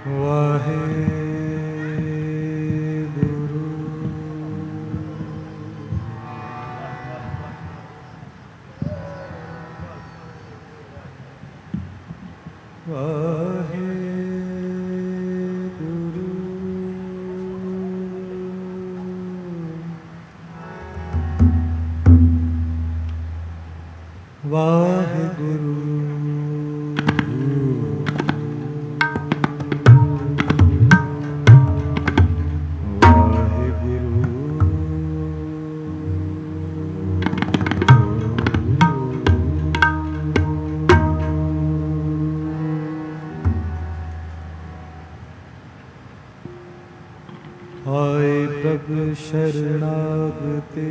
शरणागते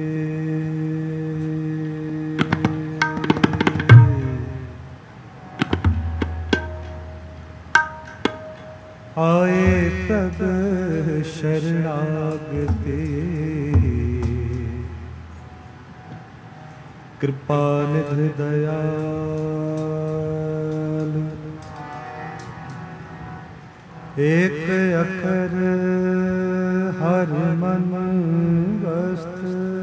आए तब शरणागते कृपा निधि दयाल एक अखर हर मन वस्त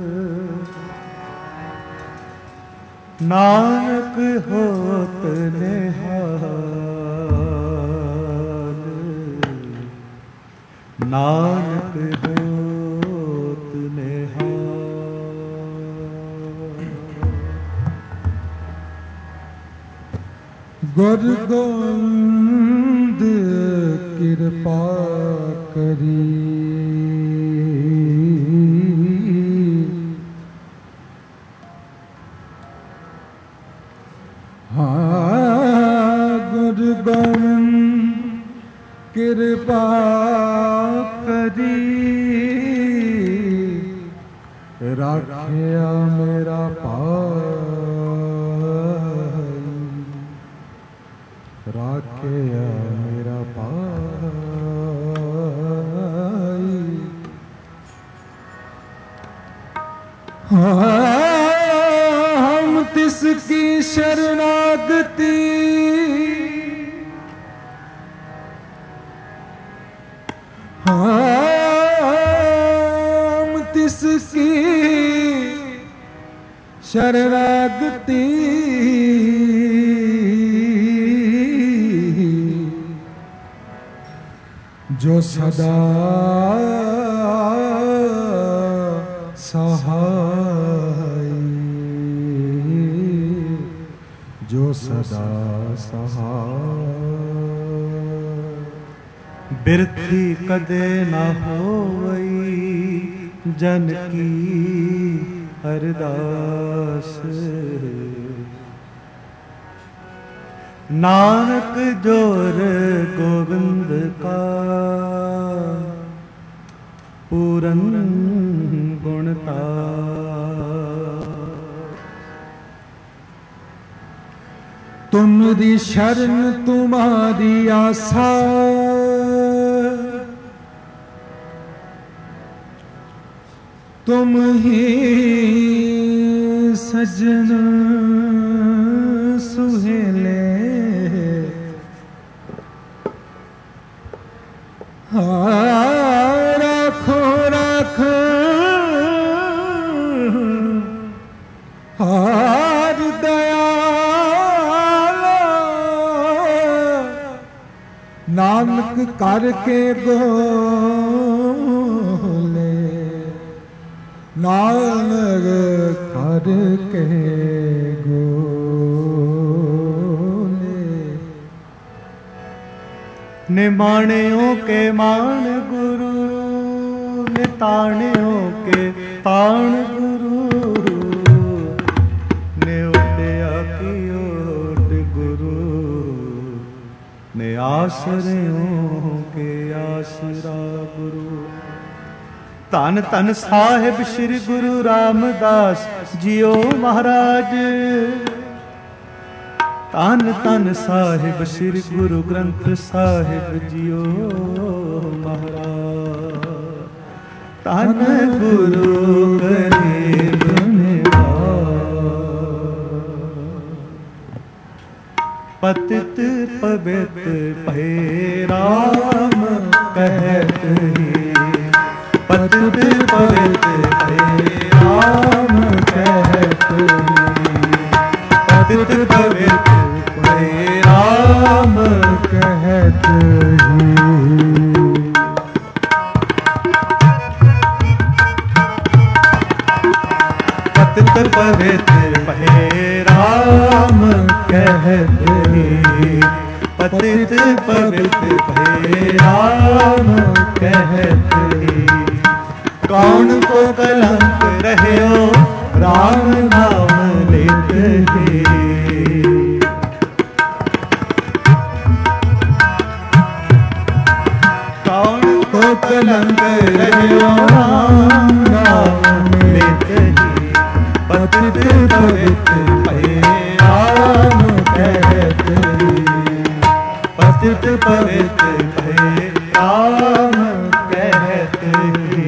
नानक होत निहाल नानक होत निहाल। गुर गोविंद कृपा करी गुरु गोविंद कृपा करी राखिया मेरा पाई राखिया मेरा पाई। हम तिसकी शरणागति हम तिसकी शरणागति जो सदा सहाय जो सदा सहाय। बिरथी कदे न होवई जन की अरदास नानक जोर गोविंद का पूरन गुणता। तुमरी शरण तुम्हारी आशा तुम ही सजन सुहेले राखो राखो हार दयाल नानक करके गोले नानक करके गोले। निमाणियों के मान गुरु निताणियों के ताण गुरु ने उठया की ओट गुरु ने आसरियों के आसरा गुरु। धन धन साहिब श्री गुरु रामदास जियो महाराज धन धन साहिब श्री गुरु ग्रंथ साहिब जियो महाराज। धन गुरु गरीब निवाज पतित पवित भय राम कहत ही, पतित पवित भय राम कहत ही, पतित पवित भय राम कहत ही। पतित पवित भय राम कहत ही, पतित पवित भय राम कहत ही। कौन को कलंक रह्यो राम नाम लेत ही, कौन को कलंक रह्यो राम नाम लेत ही, पतित पवित भय राम कहत ही, पतित पवित भय राम कहत ही।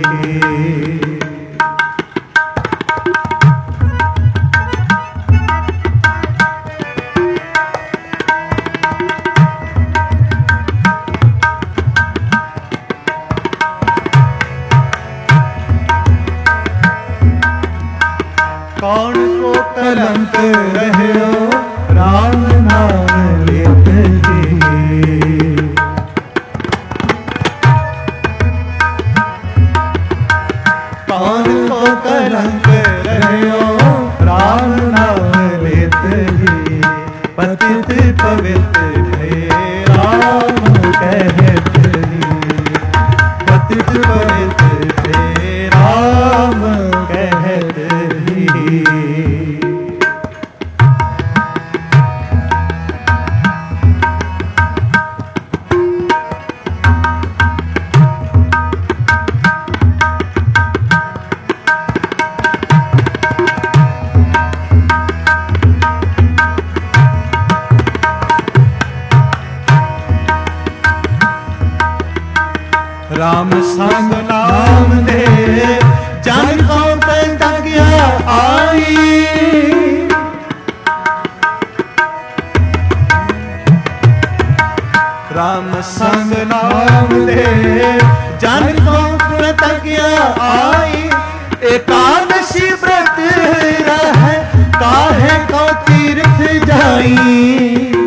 कौन को कलंक रह्यो राम नाम लेत ही, कौन को कलंक रह्यो राम नाम लेत ही, पतित पवित भय राम कहत ही, पतित पवित भय राम कहत ही। राम संग नाम दे जन को तंगिया आई, राम संग नाम दे जन को तंगिया आई। एकादशी व्रत रह काहे को तीर्थ जाई,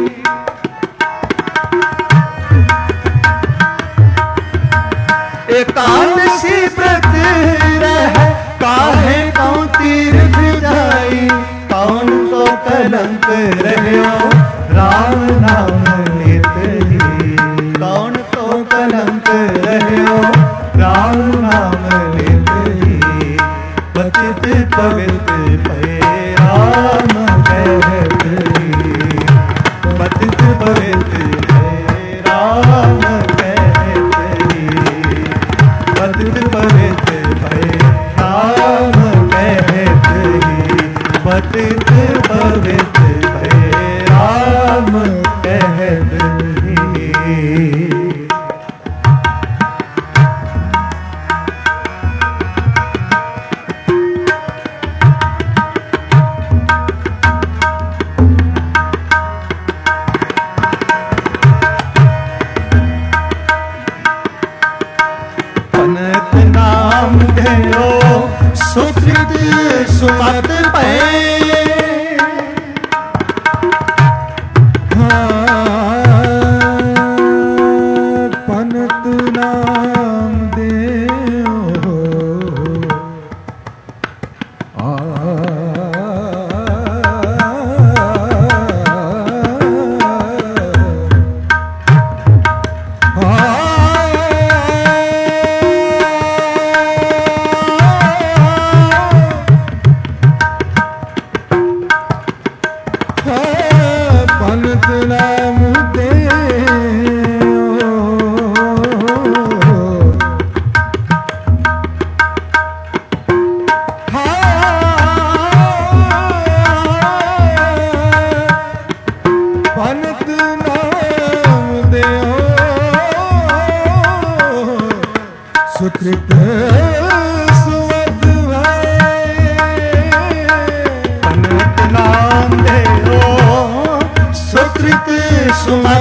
एकादशी व्रत रह काहे को तीर्थ जाई। कौन को कलंक रह्यो राम नाम लेत ही, कौन को कलंक रह्यो राम नाम लेत ही, पतित पवित भय राम कहत ही, पतित पवित भय राम कहत ही, पतित पवित भय राम कहत ही, पतित पवित भय राम कहत ही। पनत नाम धरो सुकृत सुमत पै, पनत नाम देओ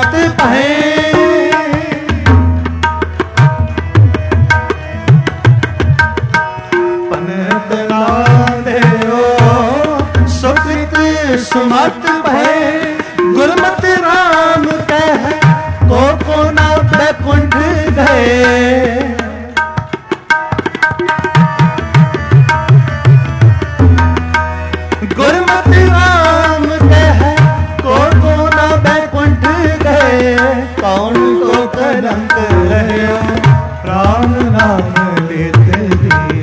सुमत पहे पनत नाम देओ सुकृत सुमत पहे गुरमत राम कह को ना बैकुंठ गए गुरमत राम कह को ना बैकुंठ गए कौन को कलंक रहे राम नाम लेते ही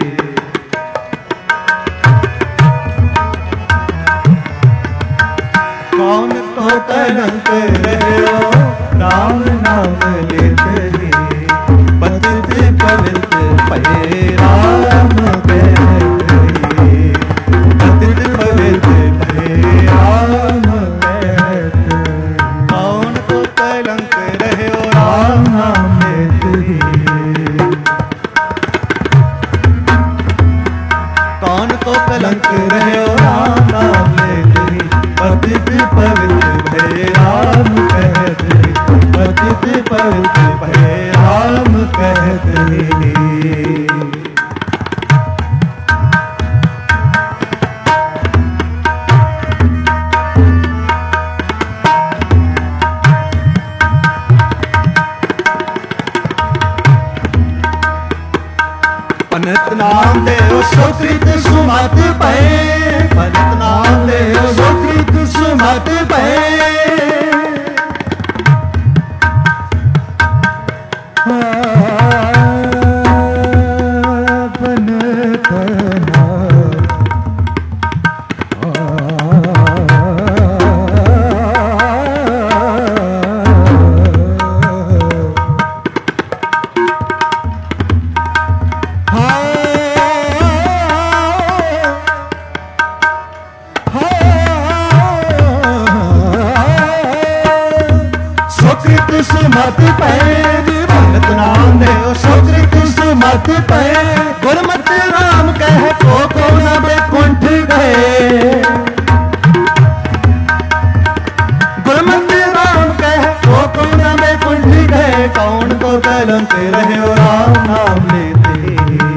कौन को कलंक रहे राम नाम लेते ही पतित पवित्र भये राम कहते ही पतित पवित्र भये राम कहते कौन को कलंक रहे राम नाम लेते ही कौन को कलंक रहे राम नाम लेते ही पतित पवित्र भये राम कहते पतित पवित्र भये राम कहते पनत नाम देओ सुकृत सुमत पहे पनत नाम देओ सुकृत सुमत पहे सुमत पहे भगत नाम देओ सुकृत सुमत पहे गुरमत राम कह को न बैकुंठ गए गुरमत राम कह को न बैकुंठ गए कौन को कलंक रहे राम नाम लेते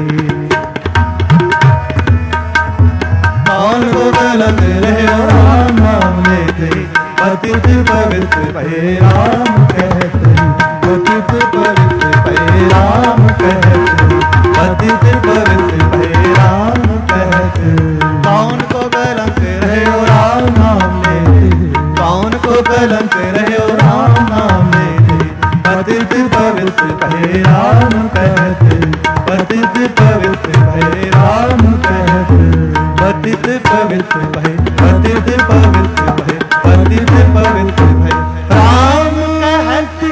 कौन को कलंक रहे राम नाम लेते पतित पवित्र भये राम कहते पतित पवित्र भये राम कहते पतित पवित्र भये राम कहते कौन को कलंक रहे राम नाम लेते कौन को कलंक रहे राम नाम लेते पतित पवित्र भये राम कहते पतित पवित्र भये राम कहते पतित पवित्र भये पतित पवित्र भये पतित पवित्र भये राम कहते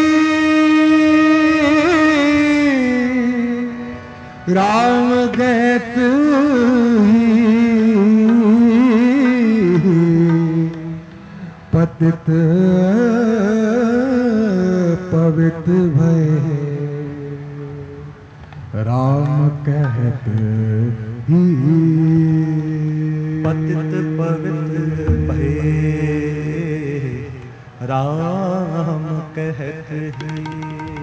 राम कहते पतित पवित्र भये राम कहते ही पतित पवित्र भये राम कहते ही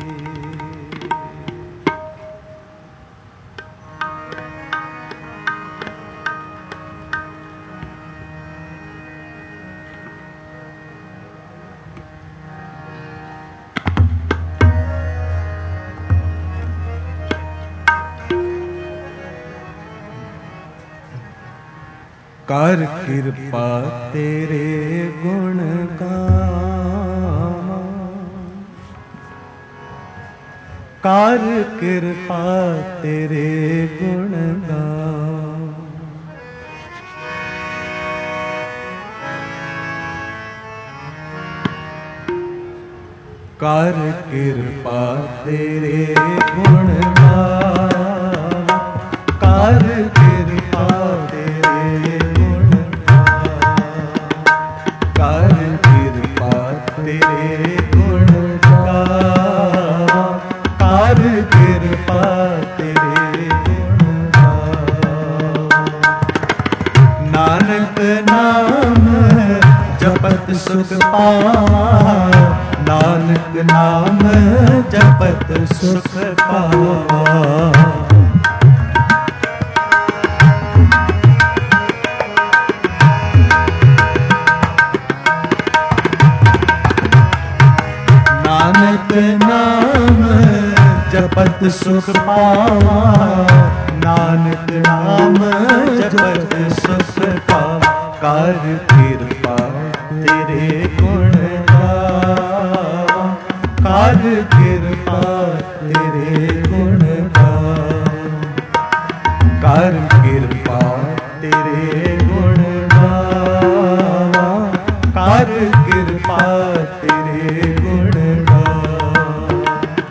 कर कृपा तेरे गुण गावा कर कृपा तेरे गुण गावा कर कृपा तेरे गुण गावा कर कृपा तेरे कर कृपा तेरे गुण गावा कर कृपा तेरे गुण गावा नानक नाम जपत सुख पावा नाम जपत सुख पावा। नानक नाम जपत सुख पावा, नानक नाम जपत सुख पावा। कर कृपा तेरे गुण गावा, कर कृपा तेरे गुण गावा, कर कृपा तेरे गुण गावा, कर कृपा तेरे गुण गावा।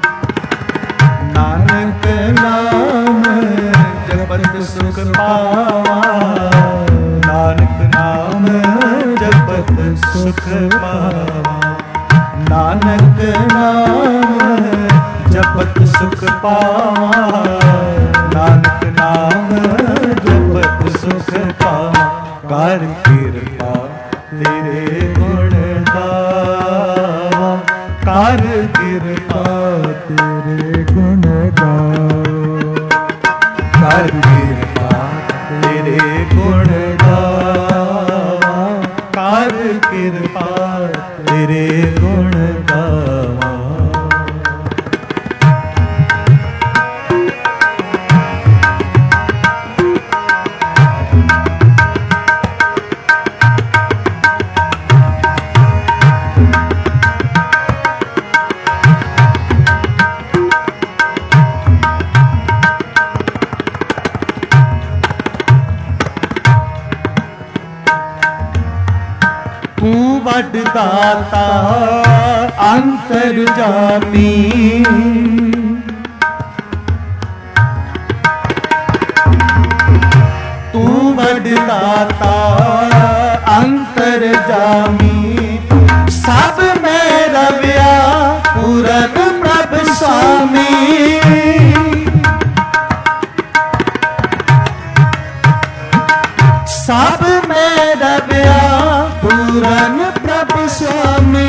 नानक नाम जपत सुख पावा, नानक नाम जपत सुख पावा, नानक नाम जपत सुख पावा, नानक नाम जपत सुख पावा। कर कृपा तेरे गुण गावा, कर कृपा तेरे गुण गावा, कर कृपा तेरे गुण गावा, कर कृपा तेरे गुण गावा। तू वड दाता अंतर्जामी, तू वड दाता अंतर्जामी। सब में रव्या पूरन प्रभ स्वामी, सब में रव्या पूरन प्रभु स्वामी।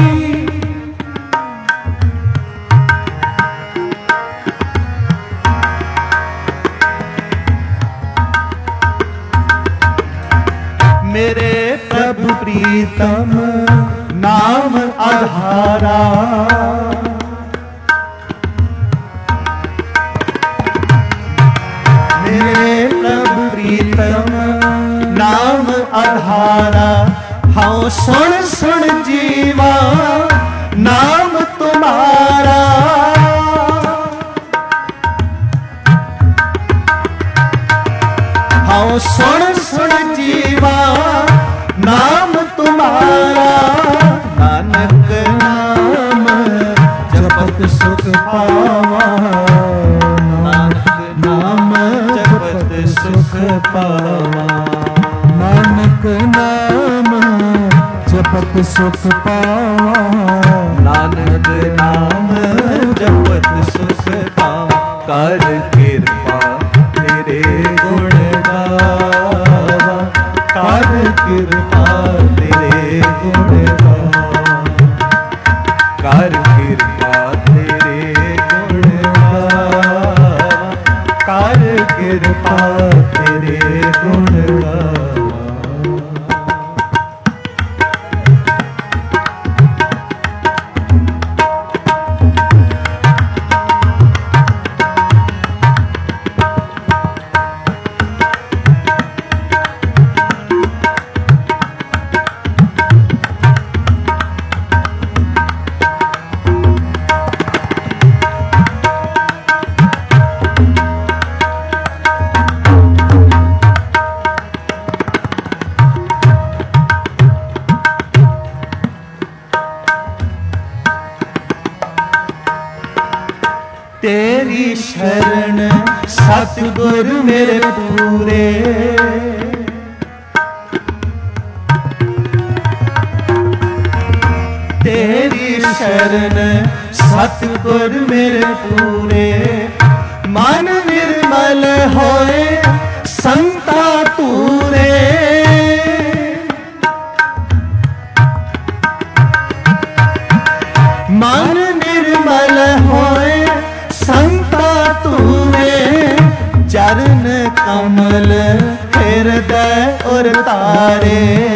मेरे प्रभु प्रीतम नाम आधारा, मेरे प्रभु प्रीतम नाम आधारा। हाँ सुन सुन जीवा नाम तुम्हारा, हाँ सुन सुन जीवा नाम तुम्हारा। नानक नाम जपत सुख पावा, नानक नाम जपत सुख पावा, नानक नाम जपत सुख पावा, नानक नाम जपत सुख पावा। कर कृपा तेरे गुण गावा, कर कृपा तेरे गुण गावा, कर कृपा तेरे गुण गावा, कर कृपा तेरे गुण गावा। तेरी शरण सतगुर मेरे पूरे, तेरी शरण सतगुर मेरे पूरे। मन निर्मल होए संता तूरे, मन कमल हृदय और तारे।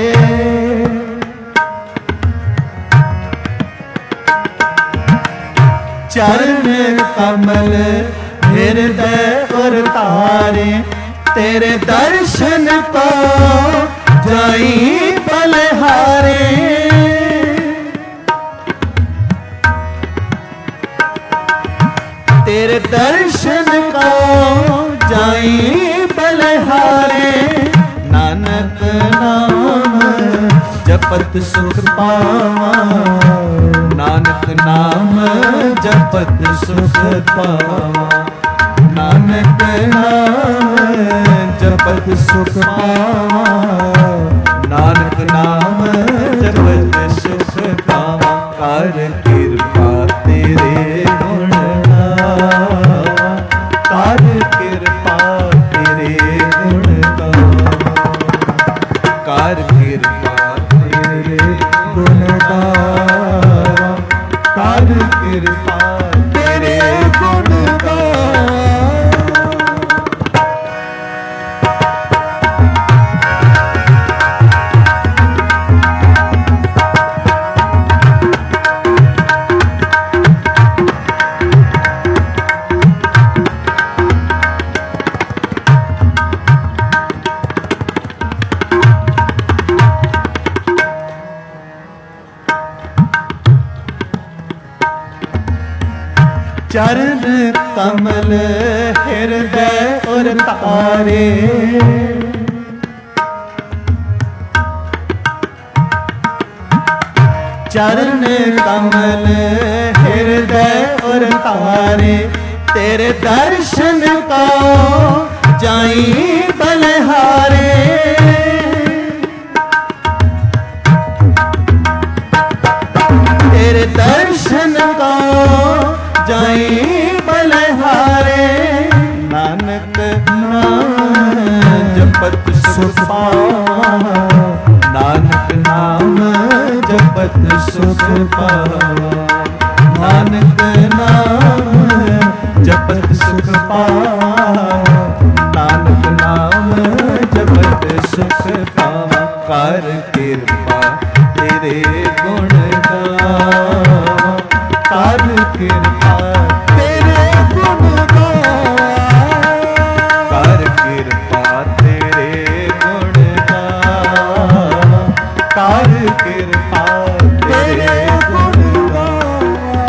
चरण कमल हृदय और तारे, तेरे दर्शन को जाई बलिहारे। तेरे दर्शन को जाई बलिहारे। नानक नाम जपत सुख पावा, नानक नाम जपत सुख पावा। नानक नाम जपत सुख पावा, नानक नाम जपत सुख पावा। कर कृपा तेरे गुण गावा, कर कृपा तेरे गुण गावा। कर कृपा तेरे गुण गावा, कर कृपा तेरे गुण गावा। चरण कमल हृदय और तारे। चरण कमल हृदय और तारे, तेरे दर्शन को जाई बलिहारे। तेरे दर्शन को जाई बलिहारे। नानक नाम जपत सुख पावा, नानक नाम जपत सुख पावा। नानक नाम जपत सुख पावा, नानक नाम जपत सुख पावा। कर कृपा तेरे गुण गावा, कर कृपा तेरे गुण गावा। कर कृपा तेरे गुण गावा, कर कृपा तेरे गुण गावा।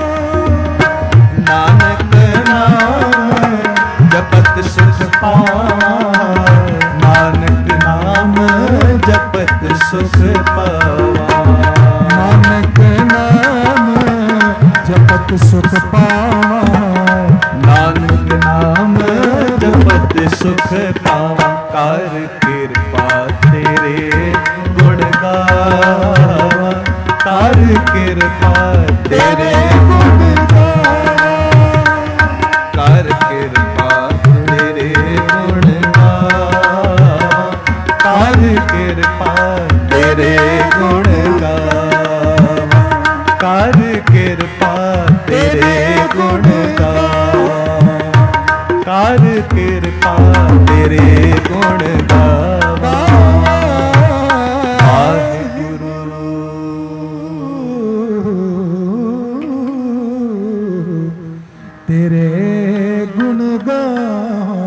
नानक नाम जपत सुख पावा, नानक नाम जपत सुख पावा। नानक नाम जपत सुख पावा, नानक नाम जपत सुख पावा। कर कृपा तेरे गुण गावा, कर कृपा तेरे गुण गावा। कर कृपा तेरे गुण गावा, कर कृपा तेरे गुण गावा। कर कृपा तेरे गुण गावा, कर कृपा तेरे गुण गावा। वाहिगुरु तेरे गुण गावा।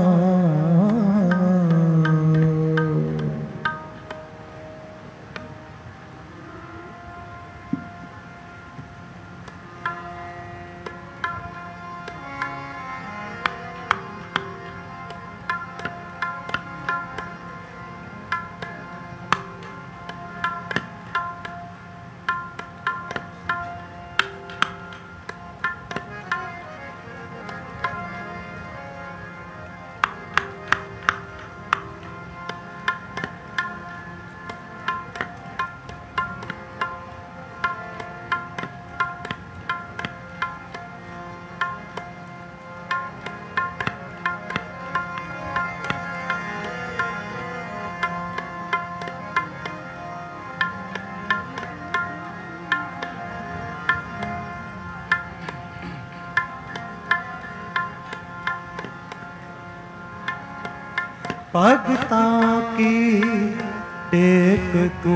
भगतां की टेक तू,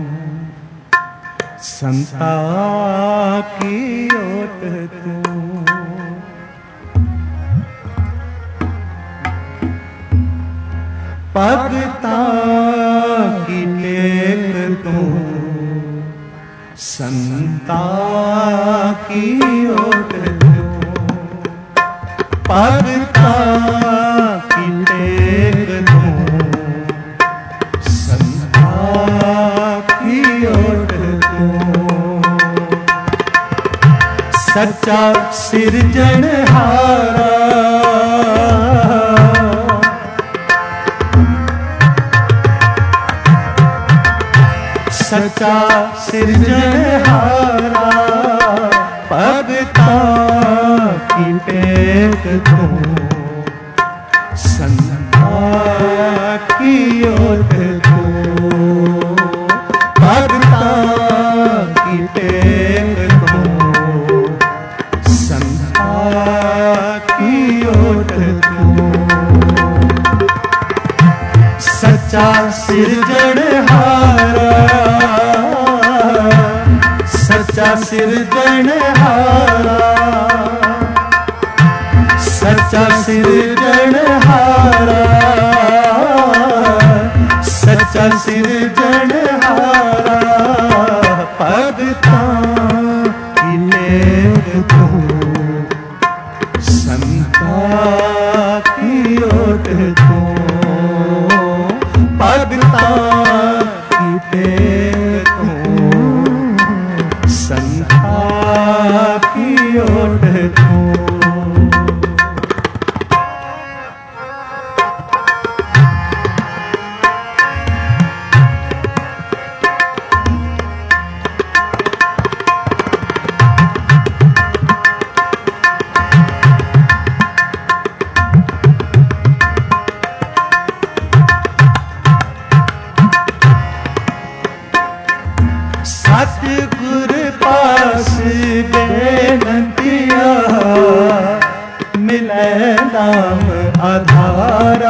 संता की ओट तू। भगतां की टेक तू, संता की ओट तू। भगतां की टेक तू, संता की ओट तू। सच्चा सिरजनहारा, सच्चा सिरजनहारा। भगतां की टेक तू, संता की ओट तू। भगतां की टेक तू, संता की ओट तू। सच्चा सिरजनहारा, सच्चा सिरजनहारा, सच्चा सिरजनहारा, सच्चा सिरजनहारा। भगतां की टेक तू, संता की ओट तू। भगतां की टेक तू, संता की ओट तू। सतगुर पास बेनतिया, मिले नाम आधारा।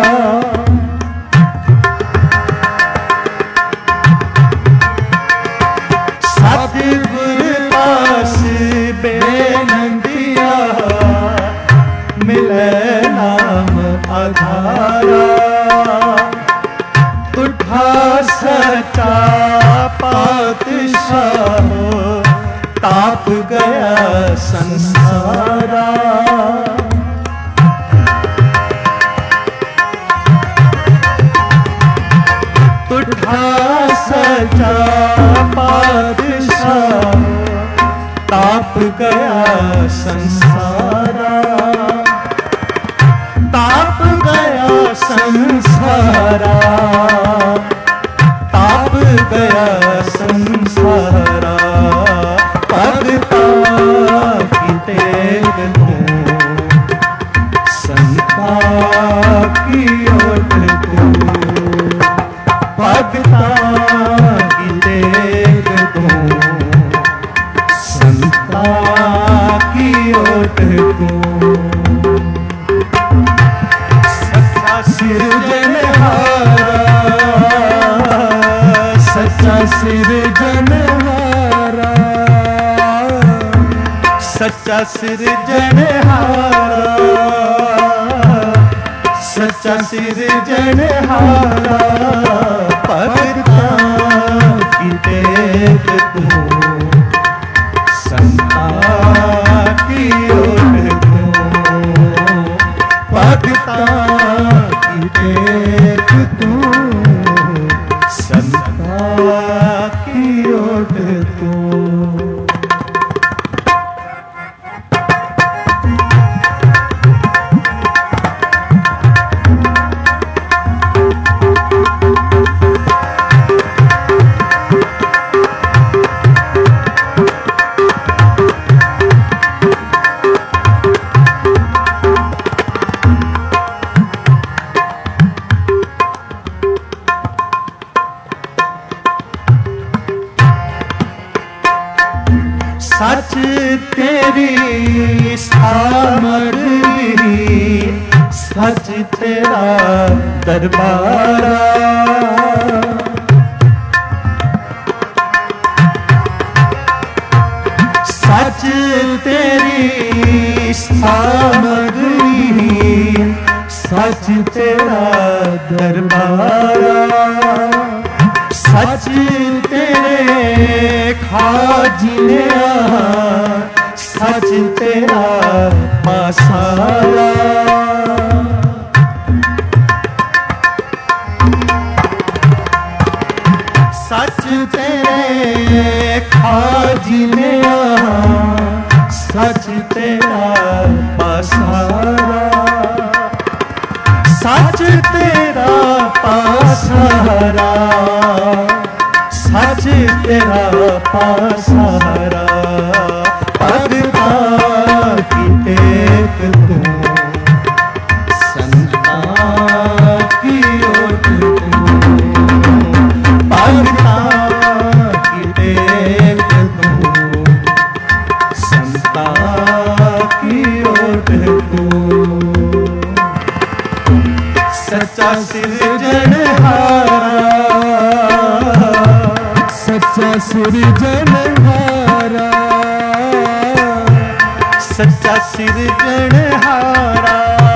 सतगुर पास बेनतिया, मिले नाम आधारा। उठा सच्चा पातशाह, ताप गया संसारा। उठा सच्चा पातशाह, ताप गया संसारा। ताप गया संसारा, ताप गया संसारा। भगतां की टेक तू, संता की ओट तू। भगतां की टेक तू, संता की ओट तू। सच्चा सिरजनहारा, सच्चा सिरजनहारा, सच्चा सिरजनहारा, सच्चा सिरजनहारा। भगतां की टेक तू, संता की ओट तू। भगतां की टेक तू, संता की ओट तू। सच तेरी सामग्री सच तेरा दरबारा। सच तेरी सामग्री, सच तेरा दरबारा। सच तेरे खाजिने, सच तेरा पासारा। सच तेरे खाजिने, सच तेरा पासारा। सच तेरा पासारा, सच तेरा पासारा। भगता की टेक तू, संता की ओट तू। भगता की टेक तू, संता की ओट तू। सच्चा सिरजनहारा, सच्चा सिरजनहारा। सच्चा सिरजनहारा,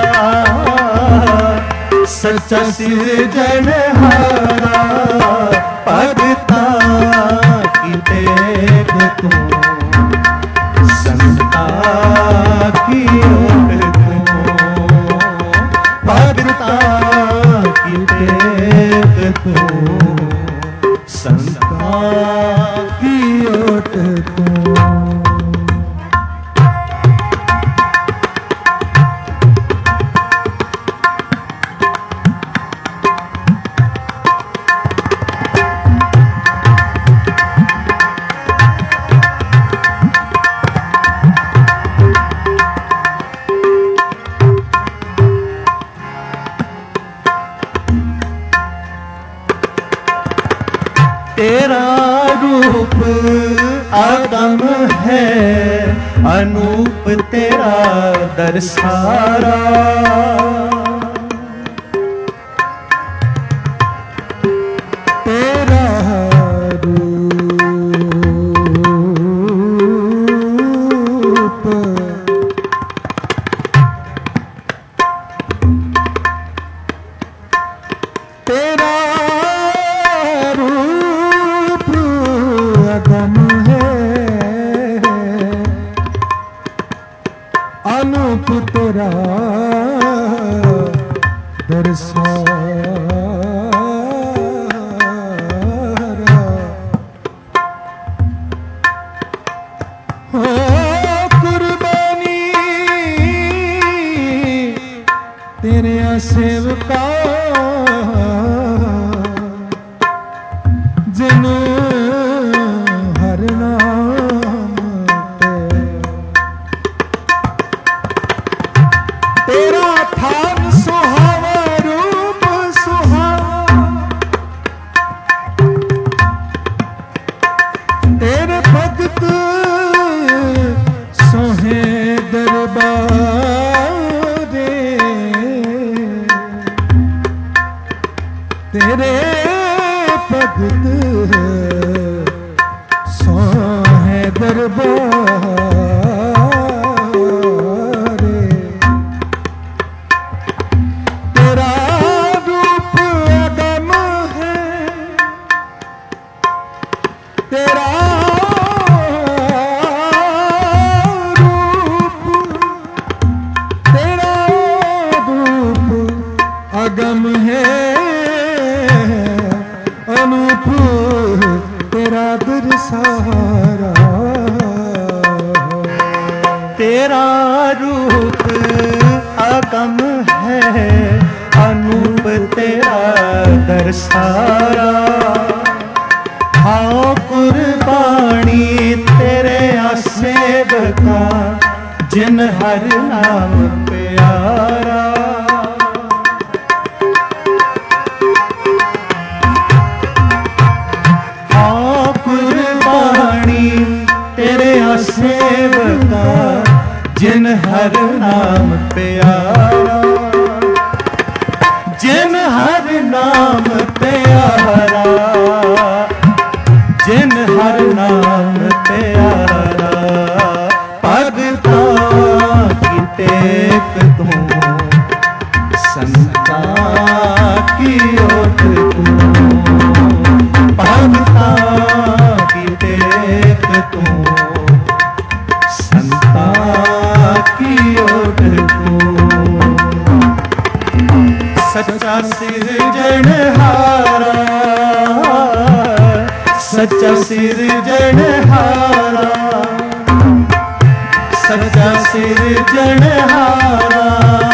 सच्चा सिरजनहारा। भगता की टेक तू, संता की ओट तू। भगता की टेक तू, संता की ओट तू। तेरा रूप आदम है, अनूप तेरा दरसारा। तेरा रूप तेरा आदम है, अनूप तेरा दरसारा। हो कुर्बानी तेरे सेवका, जिन हर नाम तेरा थान सुहावा, रूप सुहावा। तेरे भगत सोहे दरबारे, तेरे भगत सोहे दरबारे। तेरा रूप आदम है, तेरा रूप अगम है, अनूप तेरा दरसारा। तेरा रूप अगम है, अनूप तेरा दरसारा। हाँ कुर्बानी तेरे सेवका, जिन हर नाम प्यारा। सेवका, जिन हर नाम प्यारा। जिन हर नाम प्यारा, जिन हर नाम प्यारा, भगतां की टेक तू, संता की ओट तू, भगतां की टेक तू, संता की ओट तू। सच्चा सिरजनहारा, सच्चा सिरजनहारा, सच्चा सिरजनहारा,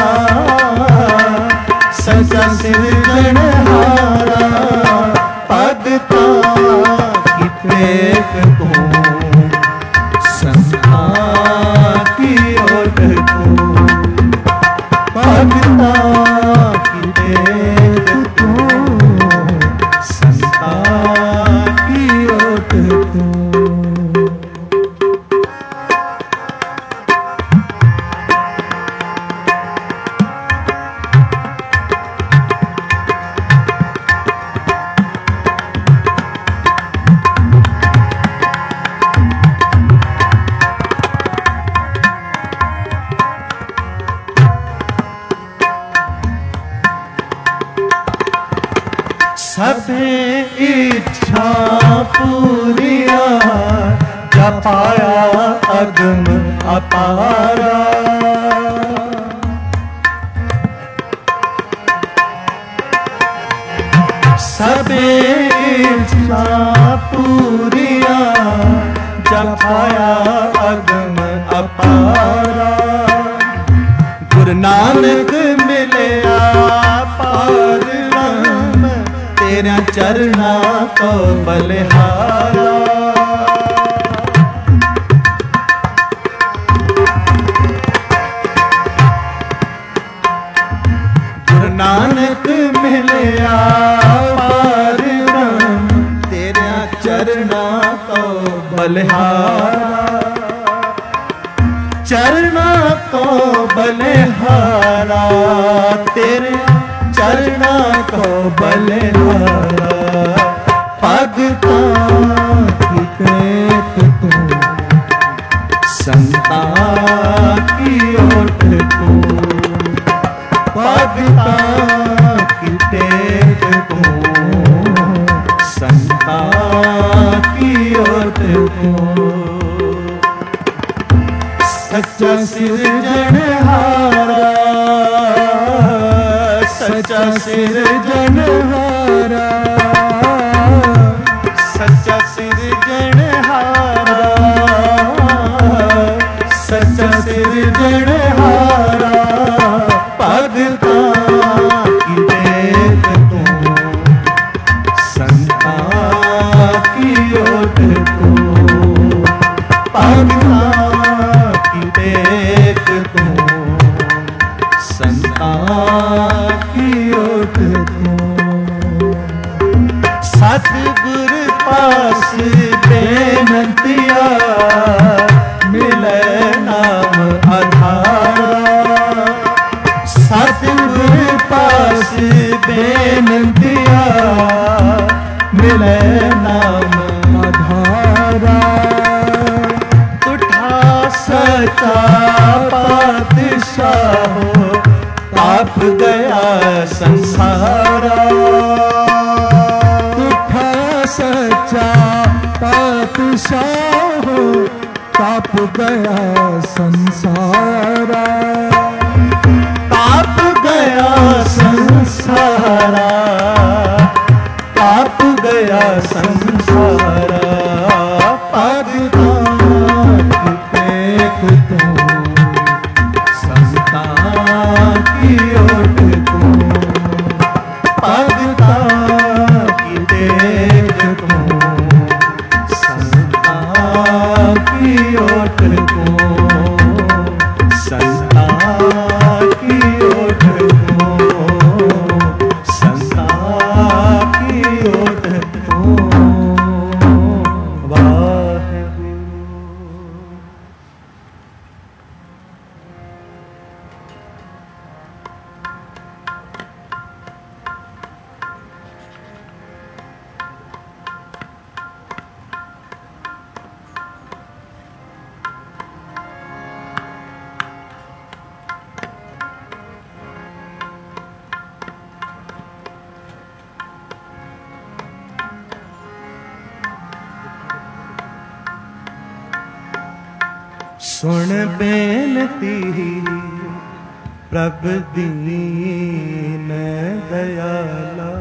सच्चा सिरजनहारा, भगतां की टेक तू, संता की ओट तू, भगतां की टेक तू, संता की ओट तू। सभे इच्छा पूरिया, जपाया अगम अपारा, सभे इच्छा पूरिया, जपाया अगम अपारा, गुरु नानक मिलया पार ब्रह्म, तेरा चरना को बलिहारा। गुरु नानक मिलया पार ब्रह्म, तेरा चरना को बलिहारा, चरना को बलिहारा, तेरे चरना को बलिहारा, भगतां की टेक तू, संता की ओट तू, भगतां की टेक तू, संता की ओट तू। सच्चा सिरजनहारा, सच्चा सिरजनहारा, सच्चा सिरजनहारा, सच्चा सिरजनहारा, भगतां की टेक तू, संता की ओट तू, भगतां की टेक तू, संता की ओट तू। सतगुर पास बेनतिया, मिले नाम आधारा, सतगुर पास बेनतिया, मिले नाम आधारा, उठा सच्चा पातशाह, ताप गया संसारा, उठा सच्चा पातशाह, ताप गया संसारा, ताप गया संसारा, ताप गया संसारा, भगतां की टेक तू, संता की ओट तू, भगतां की टेक तू, संता की ओट तू, संता की ओट तू, संता की ओट तू। सुन बेनती प्रभ दीन दयाला।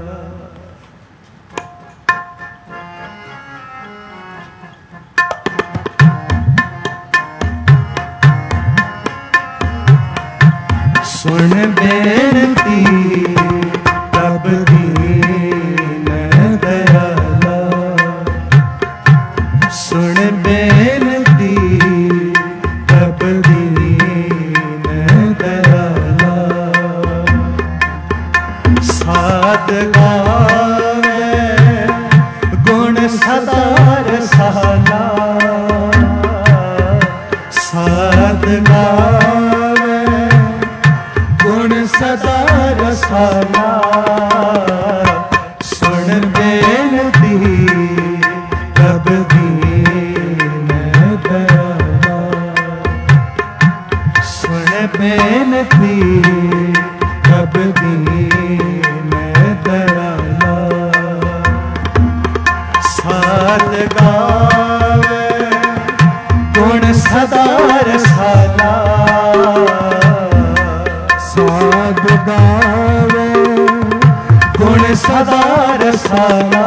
सुन बेनती प्रभ दीन दयाला। सुन बेनती प्रभ दीन दयाला। साध गावे गुण सदा रसाला। साध गावे गुण सदा रसाला। सुन बेनती प्रभ दीन दयाला। सुन बेनती प्रभ दीन दयाला। साध गावे गुण सदा रसाला। साध गावे गुण सदा रसाला।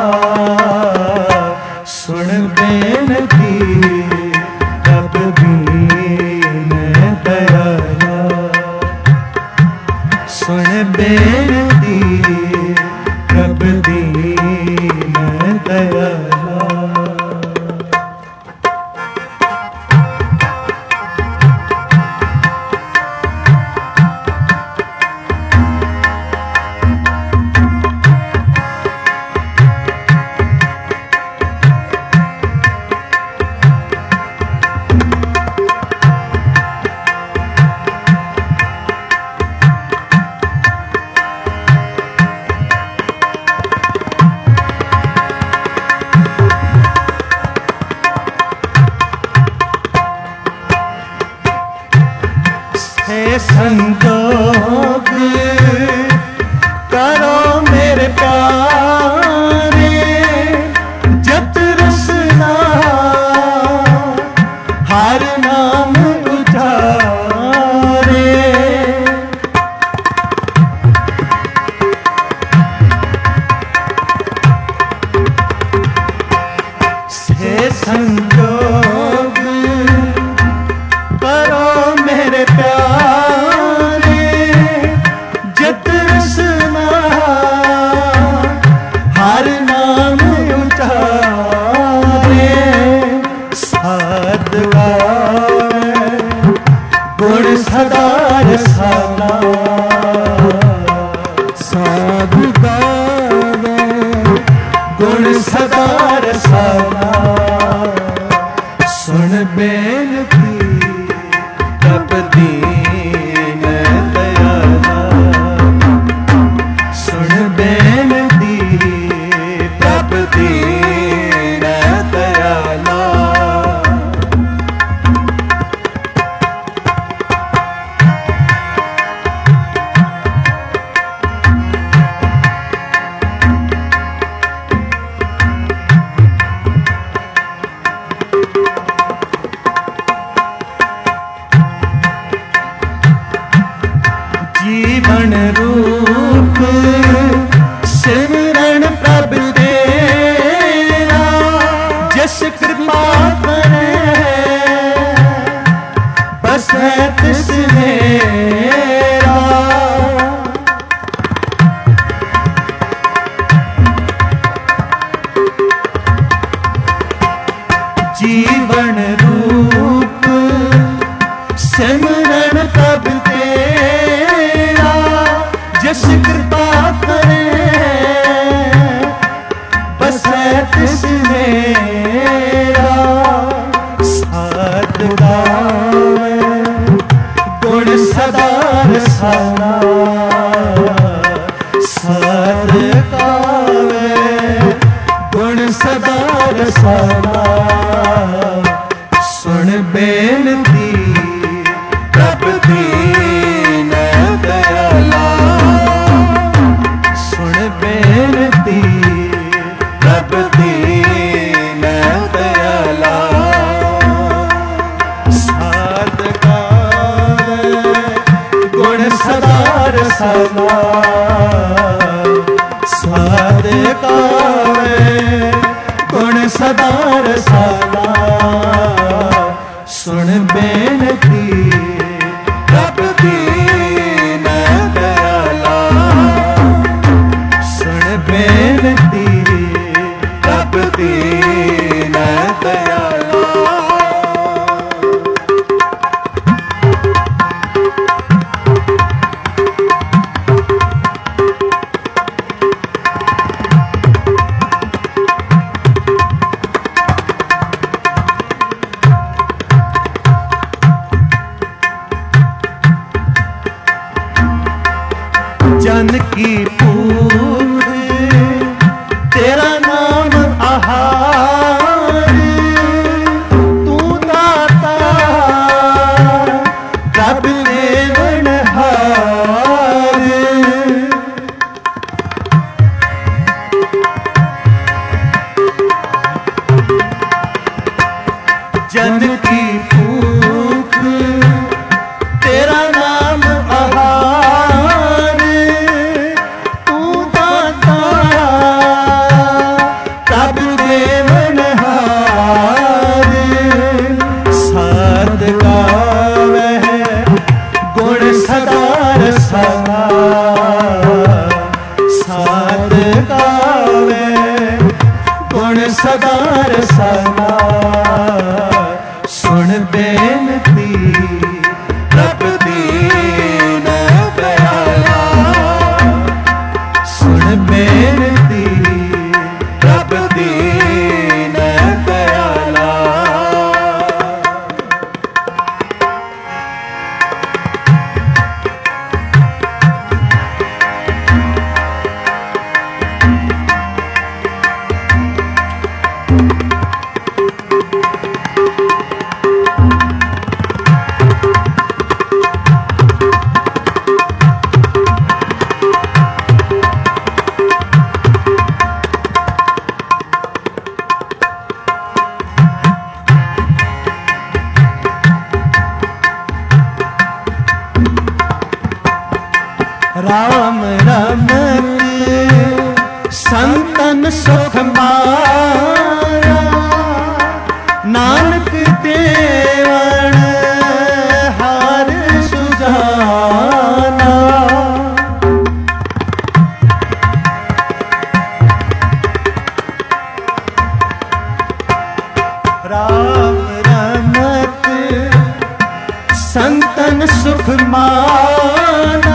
सुन बेनती प्रभ दीन दयाला। सुन बेनती प्रभ दीन दयाला। संजोग करो मेरे प्यारे। जत रसना हर नाम उचारे। से संजोग करो मेरे प्यारे। जत रसना हर नाम उचारे। साध गावे गुण सदा रसाला। साध गावे गुण सदा रसाला। सुन बेनती प्रभ दीन दयाला। सुन बेनती प्रभ दीन दयाला। जीवन रूप सिमरन प्रभ तेरा। जिस कृपा करे बस है तिस मेरा। जीवन रूप सिमरन प्रभ तेरा। जिस कृपा करे बस है तिस मेरा। साध गावे गुण सदा रसाला। साध गावे गुण सदा रसाला। सुन बेनती प्रभ दीन दयाला। सुन बेनती प्रभ दीन दयाला। साध गावे गुण सदा रसाला साध गावे गुण सदा रसाला सुन बेनती रब दीन दयाला सुन बेनती रब दीन दयाला जन की पूछ तेरा नाम आहार तू दाता रब देवनहार जन की पूछ तेरा नाम आहार साध गावे गुण सदा रसाला सुन बेनती रब दीन दयाला सुन बेनती रब दीन दयाला राम रमत संतन सुख माया नानक देवन हार सुजाना राम रमत संतन सुख माना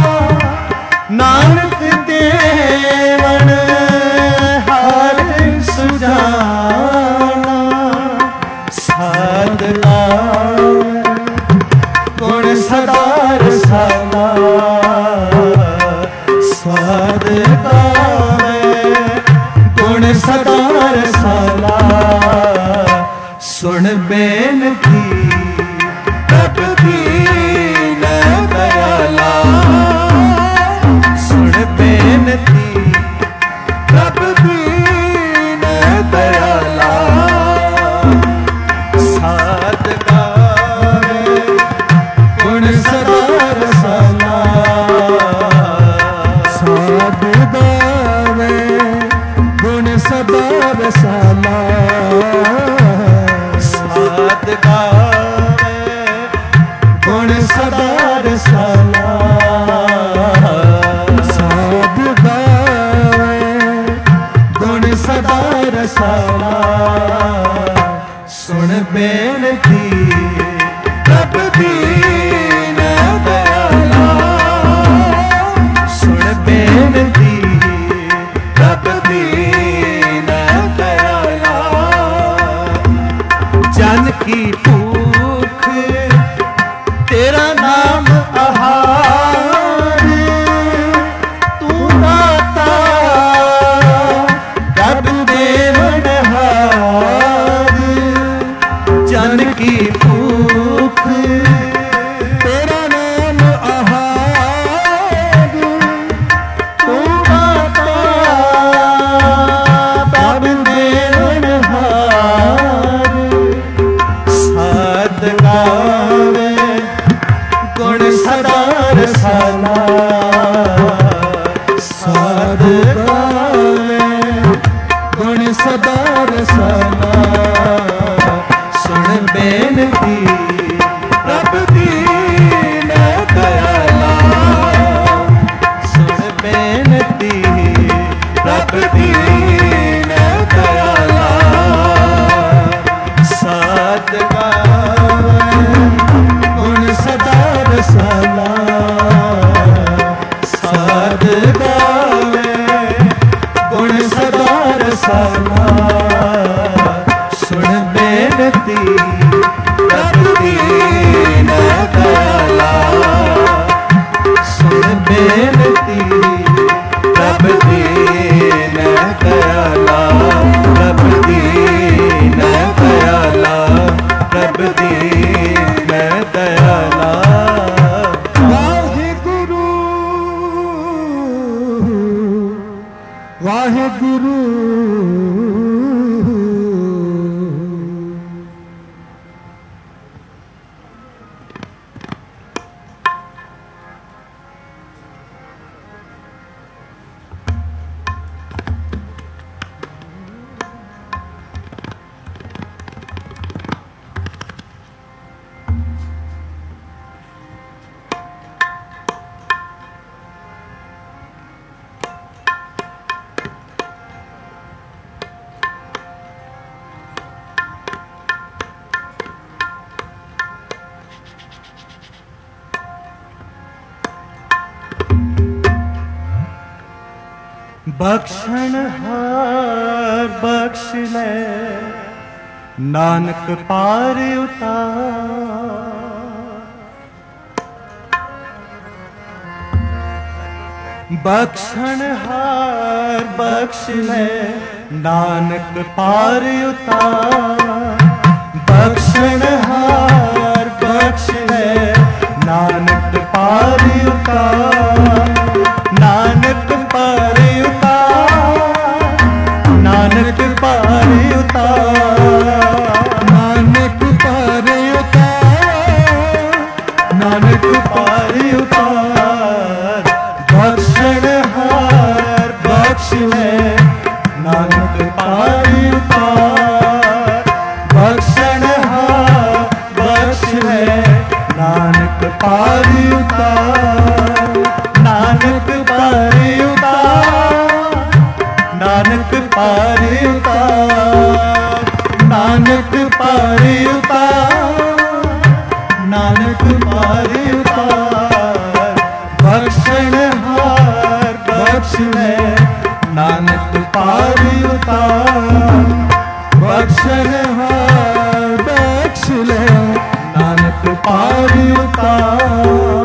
नानक देवन हार सुजाना साध गावे गुण सदा रसाला साध गावे गुण सदा रसाला सुन बेनती रब दीन दयाला सुन बेनती रब दीन दयाला साध गावे गुण सदा रसाला साध गावे गुण सदा रसाला साध गावे गुण सदा रसाला सदा रसाला सुन बेनती रब दीन दयाला सुन बेनती रब दीन दयाला जन की भूख तेरा नाम आहार तू दाता रब देवनहार जन की भूख रसाला साध गावे गुण सदा रसाला सुन बेनती रब दीन दयाला सुन बेनती रब दीन दयाला साध गावे गुण सदा रसाला साध गावे गुण सदा रसाला सुन बेनती रब दीन दयाला सुन बेनती रब दीन दयाला रब दीन दयाला रब दीन दयाला वाहेगुरु वाहेगुरु बख्शण हार बख्श ले नानक पार उतार बख्शण हार बख्श ले नानक पार उतार बख्शण हार बख्श ले नानक पार उतार नानक पार नानक पार उतार नानक पार उतार नानक पार उतार बख्शण हार बख्श ले नानक पार उतार बख्शण हार बख्श ले नानक पार उतार नानक पार उतार नानक पार उतार नानक पार उतार नानक पार उतार बख्शण हार बख्श ले नानक पार उतार बख्शण हार बख्श ले नानक पार उतार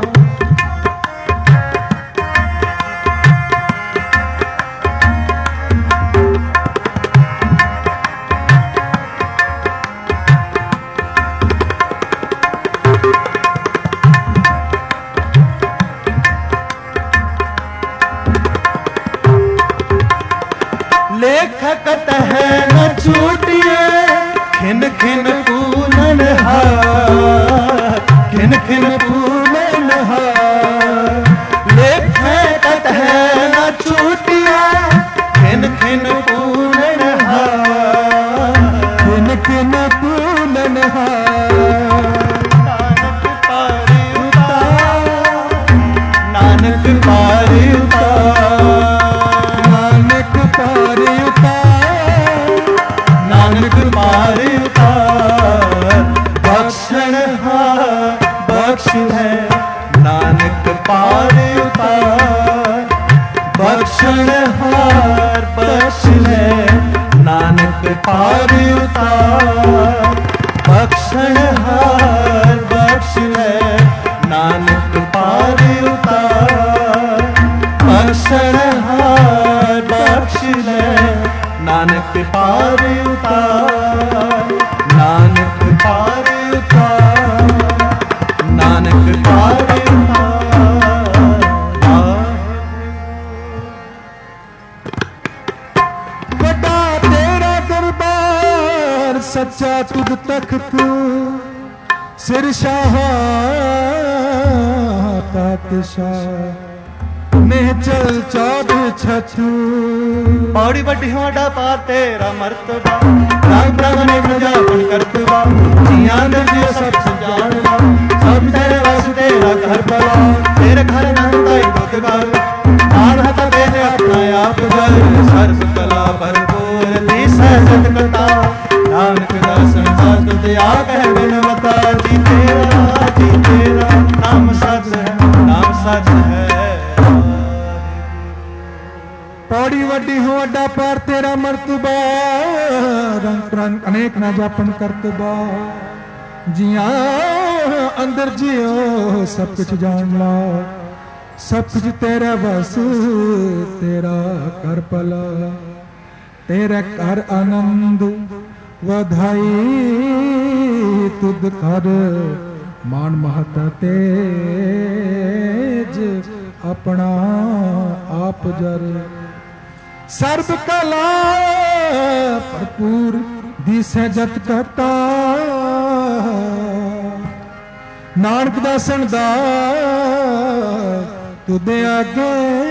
लेखक तह न छूटिए खिन खिन पूनन हार खिन खिन पूनन हार लेखक तह न छूटिए खिन खिन पूनन हार खिन खिन पूनन हार नानक पार उतार नानक पार उतार नानक पार नानक पार उतार बख्शण हार बख्श है नानक पार उतार बख्शण हार बख्श है नानक पार उतार बख्शण हार बख्श है नानक पार उतार बख्शण हार बख्श है नानक पार उतार नानक पार उतार नानक पार उतार बड़ा तेरा दरबार सच्चा तुझ तख्त सिर शाह पातशाह निहचल चौध छछु पौड़ी बड़ी होड़ा पार तेरा मर्तबा राग ब्रह्मणे प्रजापन करतबा जियां दर्जियो सब जान ला सब तेरे वस तेरा घर पला तेरे घर नंदाई दुदगार मान हता तेरे अपना आप जल सर्व कला भरपूर दी सहजत कथा नानक दासन साधु दया कह बिनवता जी तेरा नाम सच है पौड़ी वड्डी हो अड्डा पार तेरा मर्तबा रंग रंग अनेक ना जापन करतबा जिया अंदर जियो सब कुछ जान ला सब कुछ तेरा बस तेरा कर पला तेरा कर आनंद वधाई तुद कर मान महत तेज अपना आप जर सर्व कला भरपूर दिसै जत करता नानक दासन दा तुदे आगे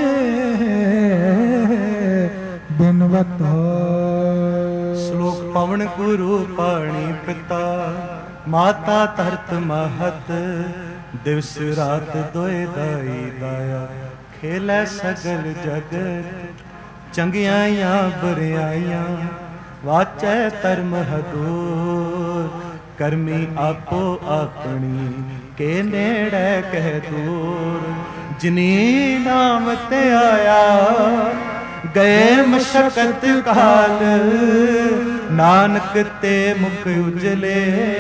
बिनवता श्लोक पवन गुरु पाणी पिता माता तरत महत दिवस रात दोए दाई दाया खेलै सगल जगत चंगियाइयां बुरियाइयां वाचै धर्म हदूर करमी आपो अपनी के नेड़े कह दूर जिनी नाम ते आया गए मशक्कत काल नानक ते मुख उजले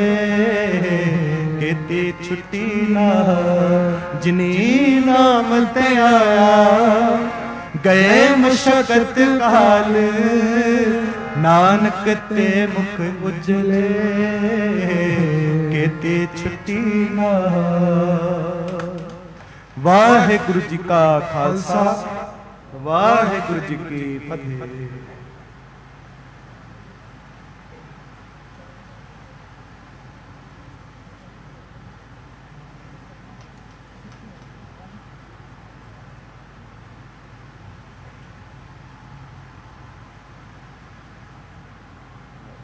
केती छुट्टी ना जिनी नाम ते आया गए मशक्कत काल नानक ते मुख उजले केती छुट्टी ना। वाहिगुरु जी का खालसा वाहिगुरु जी की फतेह।